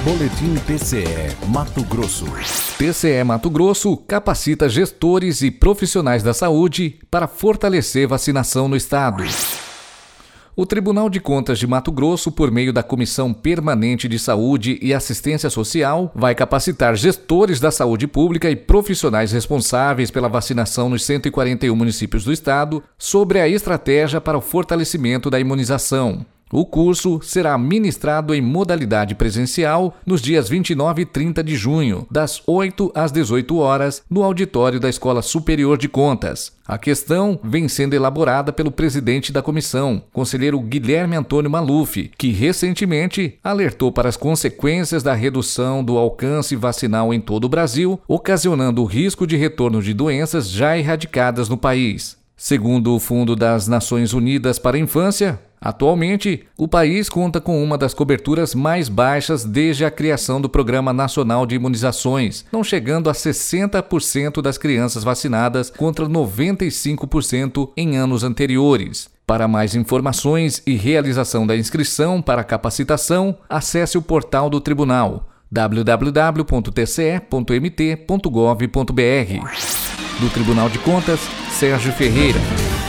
Boletim TCE Mato Grosso. TCE Mato Grosso capacita gestores e profissionais da saúde para fortalecer vacinação no estado. O Tribunal de Contas de Mato Grosso, por meio da Comissão Permanente de Saúde e Assistência Social, vai capacitar gestores da saúde pública e profissionais responsáveis pela vacinação nos 141 municípios do estado sobre a estratégia para o fortalecimento da imunização. O curso será ministrado em modalidade presencial nos dias 29 e 30 de junho, das 8 às 18 horas, no auditório da Escola Superior de Contas. A questão vem sendo elaborada pelo presidente da comissão, conselheiro Guilherme Antônio Maluf, que recentemente alertou para as consequências da redução do alcance vacinal em todo o Brasil, ocasionando o risco de retorno de doenças já erradicadas no país. Segundo o Fundo das Nações Unidas para a Infância, atualmente, o país conta com uma das coberturas mais baixas desde a criação do Programa Nacional de Imunizações, não chegando a 60% das crianças vacinadas contra 95% em anos anteriores. Para mais informações e realização da inscrição para a capacitação, acesse o portal do Tribunal www.tce.mt.gov.br. Do Tribunal de Contas, Sérgio Ferreira.